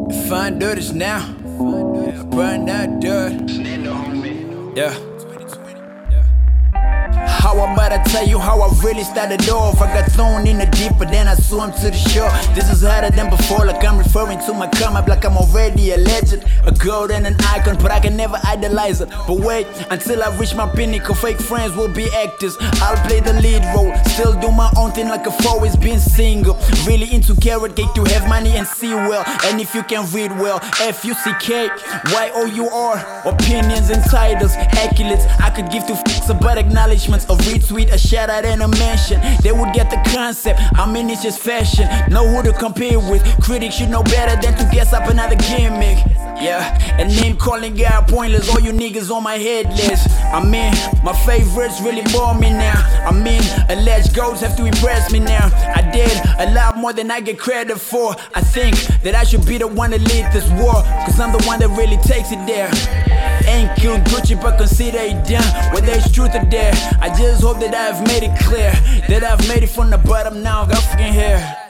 If I do this now, I probably not do it. Yeah. How about I tell you how I really started off? I got thrown in the deep, but then I swam to the shore. This is harder than before, like I'm referring to my come up, like I'm already a legend, a gold and an icon, but I can never idolize it. But wait, until I reach my pinnacle, fake friends will be actors. I'll play the lead role, still do my own thing like I've always been single. Really into carrot cake to have money and see well. And if you can read well, F-U-C-K, Y-O-U-R, opinions and titles, accolades. I could give two f***s about acknowledgements, a retweet, a shout out and a mention. They would get the concept, I mean it's just fashion. Know who to compare with, critics should know better than to guess up another gimmick. Yeah, and name calling guy pointless, all you niggas on my head list. I mean, my favorites really bore me now. I mean, alleged goals have to impress me now. I did a lot more than I get credit for. I think that I should be the one to lead this war, cause I'm the one that really takes it there. Ain't killed Gucci but consider it done, where there's truth or dare. I just hope that I've made it clear that I've made it from the bottom, now I got fucking hair.